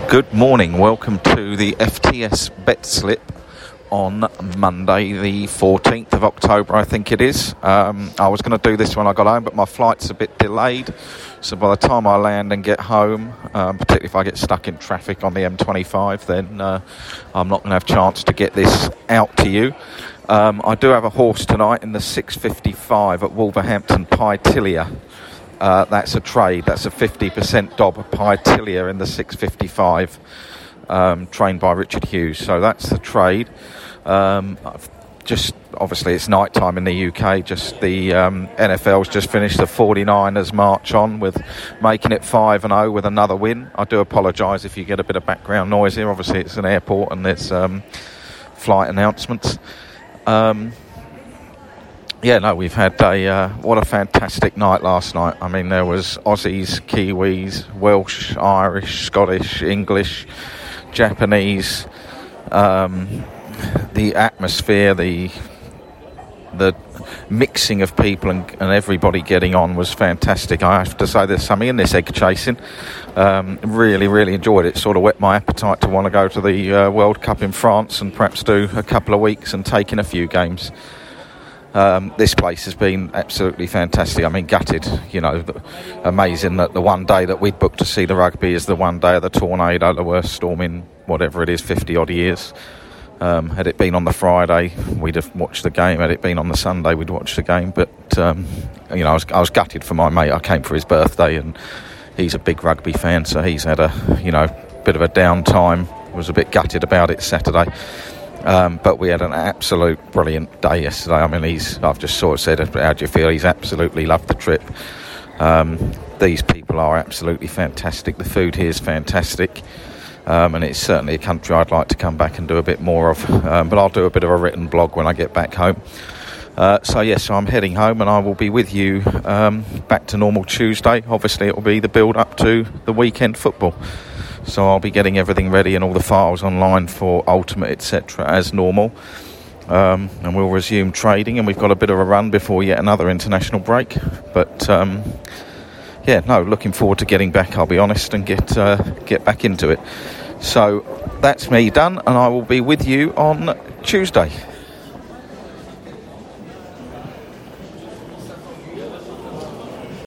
Good morning, welcome to the FTS Bet Slip on Monday the 14th of October, I think it is. I was going to do this when I got home, but my flight's a bit delayed, so by the time I land and get home, particularly if I get stuck in traffic on the M25, then I'm not going to have a chance to get this out to you. I do have a horse tonight in the 6:55 at Wolverhampton Pytilia. That's a trade. That's a 50% dob of Pytilia in the 6:55, trained by Richard Hughes. So that's the trade. Obviously it's night time in the UK. Just the NFL's just finished the 49ers march on with making it 5-0 with another win. I do apologise if you get a bit of background noise here. Obviously it's an airport and there's flight announcements. We've had what a fantastic night last night. I mean, there was Aussies, Kiwis, Welsh, Irish, Scottish, English, Japanese. The atmosphere, the mixing of people and everybody getting on was fantastic. I have to say there's something in this egg chasing. Really, really enjoyed it. Sort of whet my appetite to want to go to the World Cup in France and perhaps do a couple of weeks and take in a few games. This place has been absolutely fantastic. I mean, gutted, amazing that the one day that we'd booked to see the rugby is the one day of the tornado, the worst storm in whatever it is, 50 odd years. Had it been on the Friday, we'd have watched the game. Had it been on the Sunday, we'd watch the game. But, I was gutted for my mate. I came for his birthday and he's a big rugby fan, so he's had a, bit of a downtime. Was a bit gutted about it Saturday. But we had an absolute brilliant day yesterday. I mean, I've just sort of said, how do you feel? He's absolutely loved the trip. These people are absolutely fantastic. The food here is fantastic. And it's certainly a country I'd like to come back and do a bit more of. But I'll do a bit of a written blog when I get back home. So I'm heading home and I will be with you back to normal Tuesday. Obviously, it will be the build-up to the weekend football. So I'll be getting everything ready and all the files online for Ultimate, etc. as normal. And we'll resume trading, and we've got a bit of a run before yet another international break. But, looking forward to getting back, I'll be honest, and get back into it. So that's me done, and I will be with you on Tuesday.